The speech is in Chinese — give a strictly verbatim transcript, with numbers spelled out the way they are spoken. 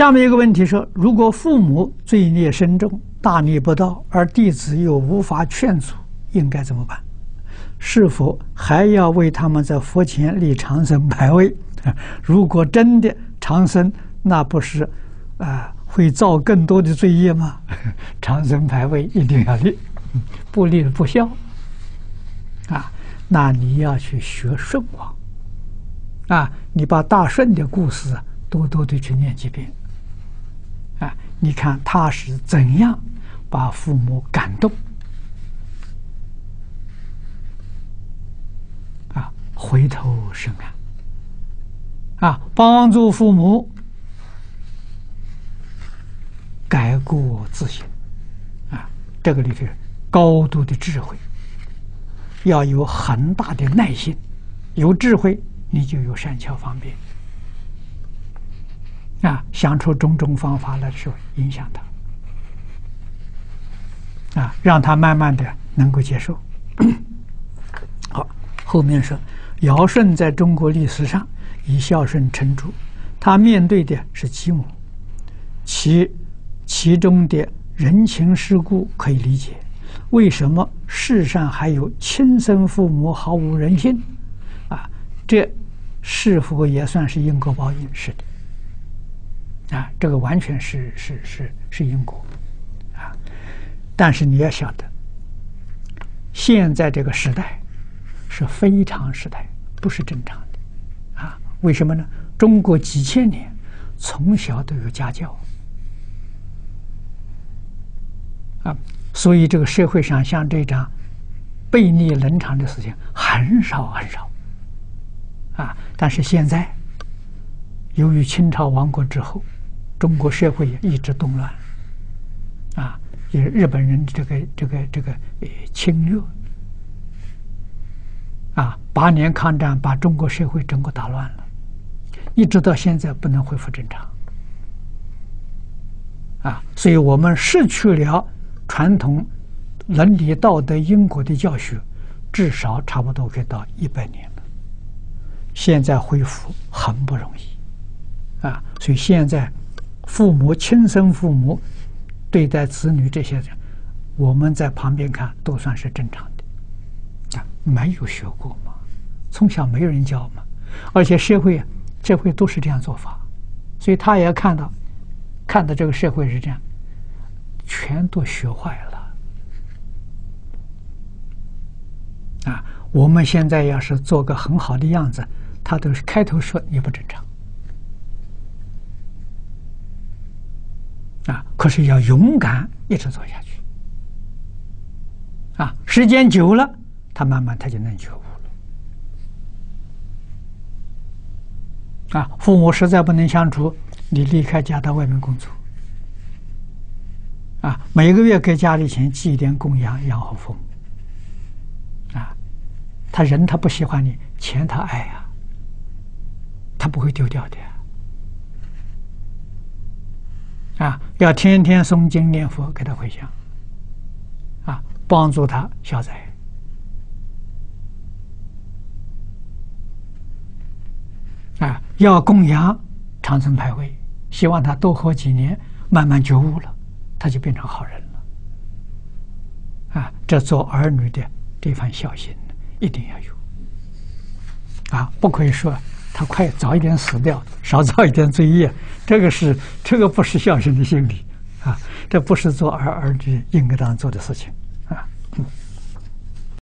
下面一个问题说：如果父母罪孽深重，大逆不道，而弟子又无法劝阻，应该怎么办？是否还要为他们在佛前立长生牌位？如果真的长生，那不是啊、呃、会造更多的罪业吗？长生牌位一定要立，不立不孝啊！那你要去学舜王啊，你把大舜的故事啊多多的去念几遍啊，你看他是怎样把父母感动啊，回头是岸啊，帮助父母改过自新啊，这个里头高度的智慧，要有很大的耐心，有智慧你就有善巧方便啊，想出种种方法来说影响他啊，让他慢慢的能够接受。好，后面说尧舜在中国历史上以孝顺称著，他面对的是其母，其其中的人情世故可以理解。为什么世上还有亲生父母毫无人性啊？这是否也算是因果报应？是的啊，这个完全是是是是因果啊。但是你要晓得，现在这个时代是非常时代，不是正常的啊。为什么呢？中国几千年从小都有家教啊，所以这个社会上像这种悖逆伦常的事情很少很少啊。但是现在由于清朝亡国之后，中国社会也一直动乱啊，也日本人这个这个这个呃侵略啊，八年抗战把中国社会整个打乱了，一直到现在不能恢复正常啊。所以我们失去了传统伦理道德因果的教学，至少差不多可以到一百年了。现在恢复很不容易啊，所以现在父母亲生父母对待子女这些人，我们在旁边看都算是正常的啊，没有学过嘛，从小没有人教嘛，而且社会社会都是这样做法，所以他也看到看到这个社会是这样，全都学坏了啊！我们现在要是做个很好的样子，他都是开头说你不正常啊，可是要勇敢一直做下去啊！时间久了，他慢慢他就能觉悟了啊！父母实在不能相处，你离开家到外面工作啊，每个月给家里钱寄一点供养，养好父母啊。他人他不喜欢你，钱他爱呀、啊，他不会丢掉的啊。要天天诵经念佛给他回向啊，帮助他消灾啊。要供养长生牌位，希望他多活几年，慢慢觉悟了，他就变成好人了啊！这做儿女的这番孝心一定要有啊，不可以说他快早一点死掉，少造一点罪业，这个是这个不是孝心的心理啊，这不是做儿儿女应该当做的事情啊。嗯